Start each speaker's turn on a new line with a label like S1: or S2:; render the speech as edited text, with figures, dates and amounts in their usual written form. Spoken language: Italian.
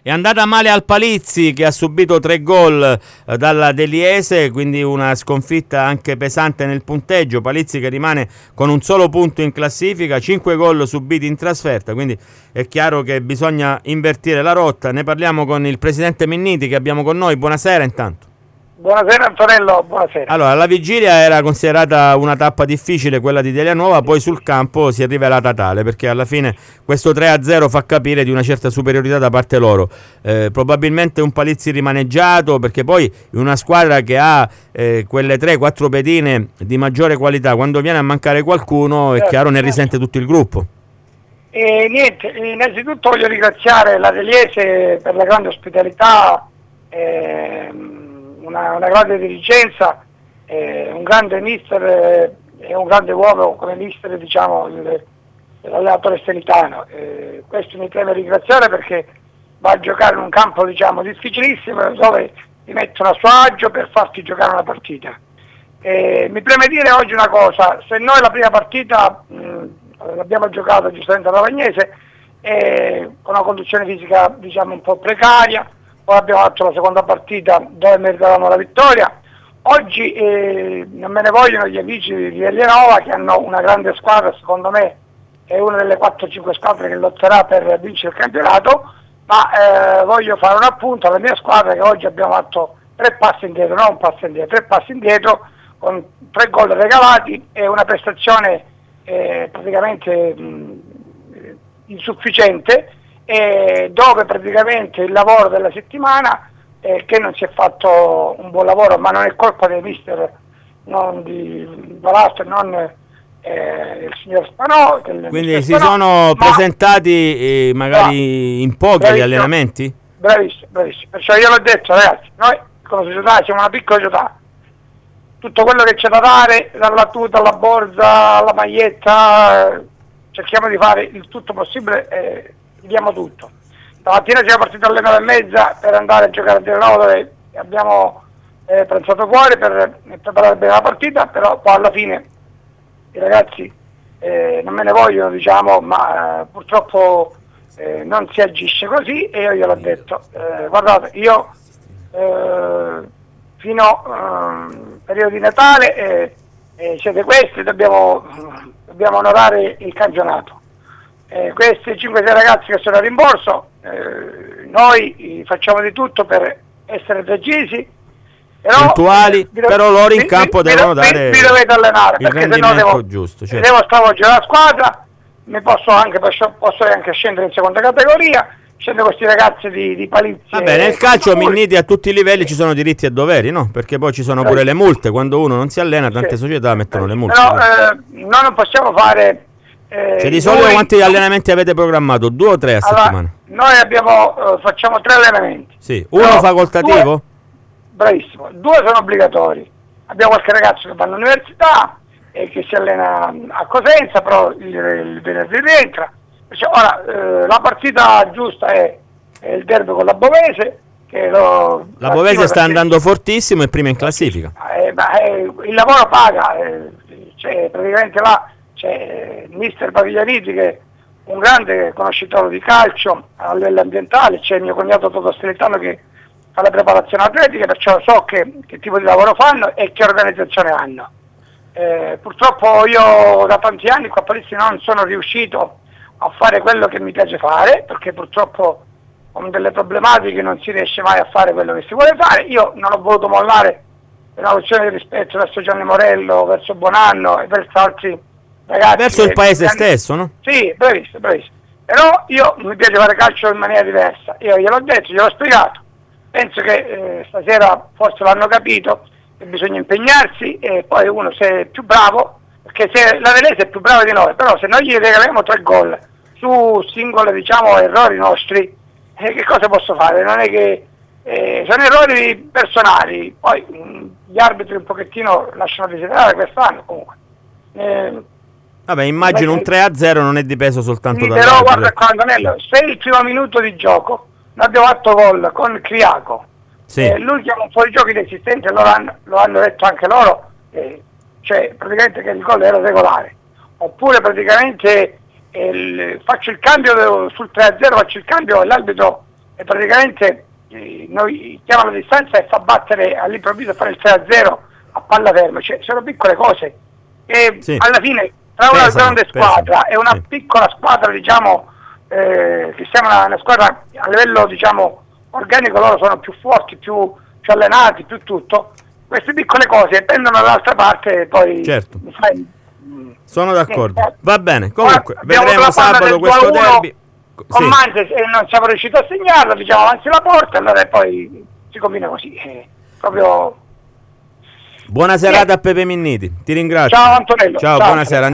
S1: È andata male al Palizzi, che ha subito 3 gol dalla Deliese, quindi una sconfitta anche pesante nel punteggio. Palizzi che rimane con un solo punto in classifica, 5 gol subiti in trasferta, quindi è chiaro che bisogna invertire la rotta. Ne parliamo con il presidente Minniti che abbiamo con noi. Buonasera intanto.
S2: Buonasera Antonello, buonasera.
S1: Allora, la vigilia era considerata una tappa difficile, quella di Telianova, poi sul campo si è rivelata tale, perché alla fine questo 3-0 fa capire di una certa superiorità da parte loro. Probabilmente un Palizzi rimaneggiato, perché poi una squadra che ha quelle 3-4 pedine di maggiore qualità, quando viene a mancare qualcuno è chiaro ne risente tutto il gruppo.
S2: Niente, innanzitutto voglio ringraziare la Deliese per la grande ospitalità, una grande dirigenza, un grande mister e un grande uomo come mister, diciamo, l'allenatore Stenitano. Questo mi preme ringraziare, perché va a giocare in un campo, diciamo, difficilissimo, dove ti mettono a suo agio per farti giocare una partita. Mi preme dire oggi una cosa: se noi la prima partita l'abbiamo giocata giustamente alla Vagnese con una condizione fisica, diciamo, un po' precaria, poi abbiamo fatto la seconda partita dove meritavamo la vittoria. Oggi non me ne vogliono gli amici di Telianova, che hanno una grande squadra, secondo me è una delle 4-5 squadre che lotterà per vincere il campionato, ma voglio fare un appunto alla mia squadra, che oggi abbiamo fatto 3 passi indietro, non un passo indietro, 3 passi indietro, con 3 gol regalati e una prestazione praticamente insufficiente, dove praticamente il lavoro della settimana, che non si è fatto un buon lavoro, ma non è colpa del mister, non di Valastro, non il signor Spanò.
S1: Quindi si sono presentati magari in pochi gli allenamenti?
S2: Bravissimo. Perciò io l'ho detto, ragazzi, noi come società siamo una piccola società, tutto quello che c'è da dare, dalla tuta alla borsa alla maglietta, cerchiamo di fare il tutto possibile, diamo tutto. Stamattina siamo partiti alle 9:30 per andare a giocare a Telianova, dove abbiamo pranzato fuori per preparare bene la partita, però poi alla fine i ragazzi non me ne vogliono, diciamo, ma purtroppo non si agisce così, e io gliel'ho detto. Guardate, io fino al periodo di Natale siete questi, dobbiamo onorare il campionato. Questi 5-6 ragazzi che sono a rimborso, noi facciamo di tutto per essere precisi,
S1: puntuali, però loro in campo devono dare
S2: vi dovete allenare,
S1: il
S2: perché se no
S1: giusto, certo.
S2: Devo stravolgere la squadra, posso anche scendere in seconda categoria, scendo questi ragazzi di Palizzi.
S1: Vabbè, nel calcio Minniti a tutti i livelli ci sono diritti e doveri, no? Perché poi ci sono pure le multe, quando uno non si allena tante società mettono le multe.
S2: Però noi non possiamo fare...
S1: Cioè, di solito quanti allenamenti avete programmato? 2 o 3 a settimana?
S2: Noi facciamo 3 allenamenti.
S1: Sì, uno facoltativo?
S2: Bravissimo, 2 sono obbligatori. Abbiamo qualche ragazzo che va all'università e che si allena a Cosenza, però il venerdì rientra. Ora, la partita giusta è il derby con la Bovese.
S1: La Bovese sta andando fortissimo e prima in classifica.
S2: Il lavoro paga, praticamente là c'è il mister Paviglianiti, che è un grande conoscitore di calcio a livello ambientale, c'è il mio cognato Toto Stenitano che fa le preparazioni atletiche, perciò so che tipo di lavoro fanno e che organizzazione hanno. Purtroppo io da tanti anni qua a Palizzi non sono riuscito a fare quello che mi piace fare, perché purtroppo con delle problematiche non si riesce mai a fare quello che si vuole fare. Io non ho voluto mollare per una questione di rispetto verso Gianni Morello, verso Bonanno e verso altri ragazzi,
S1: verso il paese stesso, no?
S2: Sì, bravissimo. Però io mi piace fare calcio in maniera diversa, io gliel'ho detto, gliel'ho spiegato. Penso che stasera forse l'hanno capito, che bisogna impegnarsi, e poi uno, se è più bravo, perché se la Venezia è più brava di noi, però se noi gli regaliamo 3 gol su singoli, diciamo, errori nostri, che cosa posso fare? Non è che sono errori personali, poi gli arbitri un pochettino lasciano desiderare quest'anno comunque.
S1: Vabbè, immagino un 3-0 non è dipeso soltanto da
S2: però guarda qua, Antonello, se il primo minuto di gioco noi abbiamo fatto gol con Criaco, lui chiama un fuorigioco inesistente, lo hanno detto anche loro, cioè praticamente che il gol era regolare, oppure praticamente faccio il cambio sul 3-0, faccio il cambio e l'arbitro e praticamente noi chiama la distanza e fa battere all'improvviso, fare il 3-0 a palla ferma, cioè sono piccole cose e
S1: Sì.
S2: alla fine tra una grande squadra e una piccola squadra, diciamo, che siamo una squadra a livello, diciamo, organico, loro sono più forti, più allenati, più tutto, queste piccole cose pendono dall'altra parte e poi
S1: certo. Sono d'accordo, va bene, comunque
S2: abbiamo
S1: vedremo sabato questo derby
S2: con Manze, e non siamo riusciti a segnarlo, diciamo avanti la porta, allora poi si combina così, proprio.
S1: Buona serata a Pepe Minniti, ti ringrazio.
S2: Ciao Antonello.
S1: Ciao, buonasera.